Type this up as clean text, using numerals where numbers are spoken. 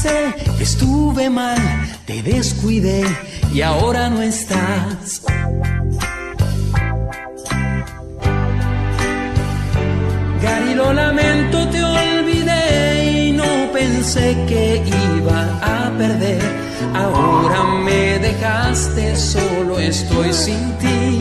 sé que estuve mal, te descuidé y ahora no estás. Gary, lo lamento, te olvidé y no pensé que iba a perder. Ahora me dejaste, solo estoy sin ti.